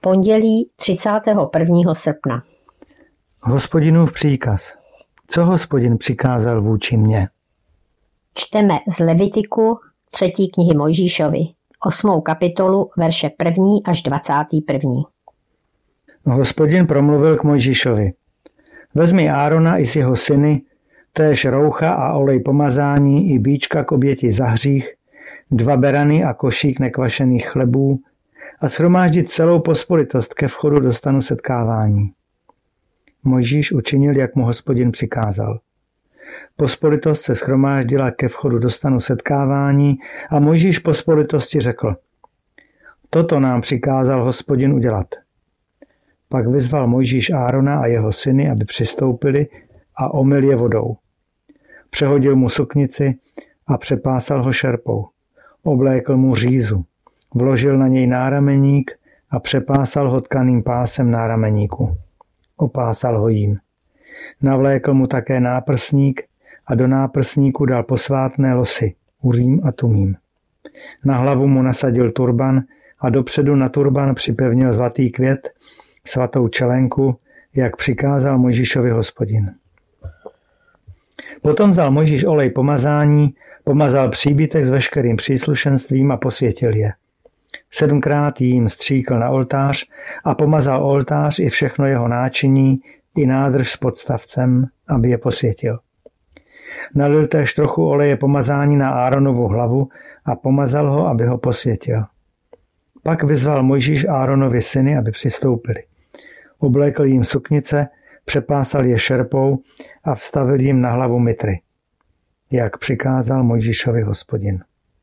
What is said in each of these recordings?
Pondělí 31. srpna. Hospodinův příkaz. Co Hospodin přikázal vůči mně? Čteme z Levitiku 3. knihy Mojžíšovi, 8. kapitolu, verše 1. až 21. Hospodin promluvil k Mojžíšovi. Vezmi Árona i s jeho syny, též roucha a olej pomazání i bíčka k oběti za hřích, 2 berany a košík nekvašených chlebů a shromáždit celou pospolitost ke vchodu do stanu setkávání. Mojžíš učinil, jak mu Hospodin přikázal. Pospolitost se shromáždila ke vchodu do stanu setkávání a Mojžíš pospolitosti řekl: Toto nám přikázal Hospodin udělat. Pak vyzval Mojžíš Árona a jeho syny, aby přistoupili, a omyl je vodou. Přehodil mu suknici a přepásal ho šerpou. Oblékl mu řízu, vložil na něj nárameník a přepásal ho tkaným pásem nárameníku. Opásal ho jím. Navlékl mu také náprsník a do náprsníku dal posvátné losy, Urím a Tumím. Na hlavu mu nasadil turban a dopředu na turban připevnil zlatý květ, svatou čelenku, jak přikázal Mojžíšovi Hospodin. Potom vzal Mojžíš olej pomazání, pomazal příbytek s veškerým příslušenstvím a posvětil je. 7krát jím stříkl na oltář a pomazal oltář i všechno jeho náčiní, i nádrž s podstavcem, aby je posvětil. Nalil též trochu oleje pomazání na Áronovu hlavu a pomazal ho, aby ho posvětil. Pak vyzval Mojžíš Áronovi syny, aby přistoupili. Oblékl jim suknice, přepásal je šerpou a vstavil jim na hlavu mitry, jak přikázal Mojžíšovi Hospodin.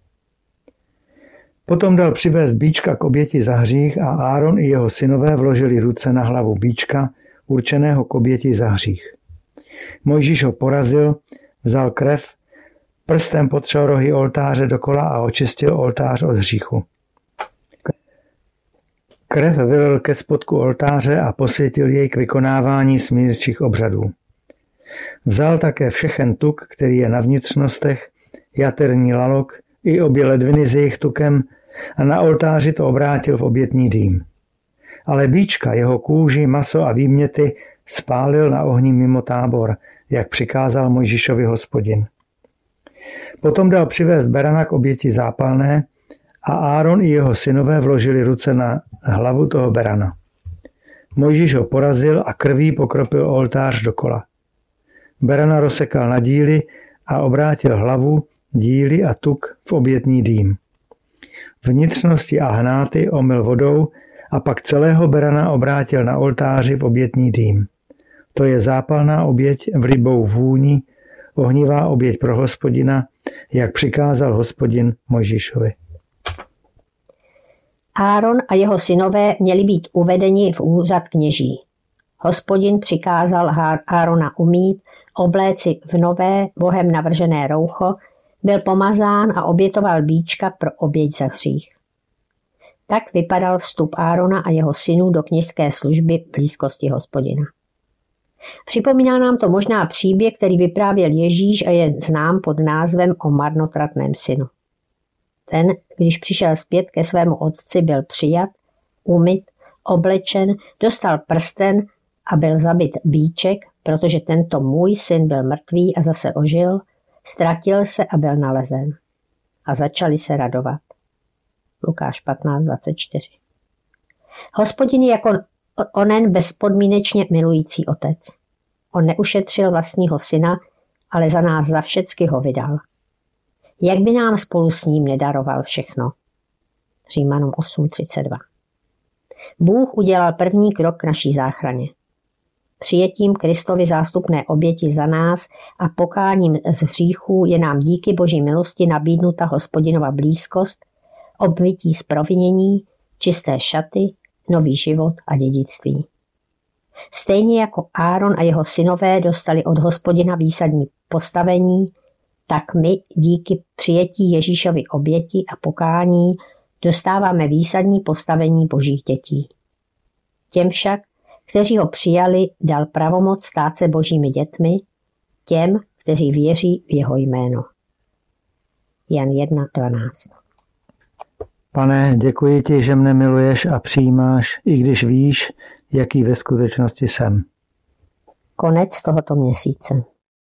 Potom dal přivést bíčka k oběti za hřích a Áron i jeho synové vložili ruce na hlavu bíčka, určeného k oběti za hřích. Mojžíš ho porazil, vzal krev, prstem potřel rohy oltáře dokola a očistil oltář od hříchu. Krev vylil ke spodku oltáře a posvětil jej k vykonávání smírčích obřadů. Vzal také všechen tuk, který je na vnitřnostech, jaterní lalok i obě ledviny s jejich tukem a na oltáři to obrátil v obětní dým. Ale bíčka, jeho kůži, maso a výměty spálil na ohni mimo tábor, jak přikázal Mojžíšovi Hospodin. Potom dal přivést berana k oběti zápalné a Áron i jeho synové vložili ruce na hlavu toho berana. Mojžíš ho porazil a krví pokropil oltář dokola. Berana rozsekal na díly a obrátil hlavu, díly a tuk v obětní dým. Vnitřnosti a hnáty omyl vodou a pak celého berana obrátil na oltáři v obětní dým. To je zápalná oběť v libou vůni, ohnivá oběť pro Hospodina, jak přikázal Hospodin Mojžíšovi. Áron a jeho synové měli být uvedeni v úřad kněží. Hospodin přikázal Árona umýt, obléci v nové, Bohem navržené roucho, byl pomazán a obětoval bíčka pro oběť za hřích. Tak vypadal vstup Árona a jeho synů do kněžské služby v blízkosti Hospodina. Připomíná nám to možná příběh, který vyprávěl Ježíš a je znám pod názvem o marnotratném synu. Ten, když přišel zpět ke svému otci, byl přijat, umyt, oblečen, dostal prsten a byl zabit bíček, protože tento můj syn byl mrtvý a zase ožil, ztratil se a byl nalezen. A začali se radovat. Lukáš 15:24. Hospodin je jako onen bezpodmínečně milující otec. On neušetřil vlastního syna, ale za nás za všecky ho vydal. Jak by nám spolu s ním nedaroval všechno? Římanům 8:32. Bůh udělal první krok k naší záchraně. Přijetím Kristovy zástupné oběti za nás a pokáním z hříchů je nám díky Boží milosti nabídnuta Hospodinova blízkost, obmytí z provinění, čisté šaty, nový život a dědictví. Stejně jako Áron a jeho synové dostali od Hospodina výsadní postavení, tak my díky přijetí Ježíšovy oběti a pokání dostáváme výsadní postavení Božích dětí. Těm však, kteří ho přijali, dal pravomoc stát se Božími dětmi, těm, kteří věří v jeho jméno. Jan 1:12. Pane, děkuji ti, že mne miluješ a přijímáš, i když víš, jaký ve skutečnosti jsem. Konec tohoto měsíce.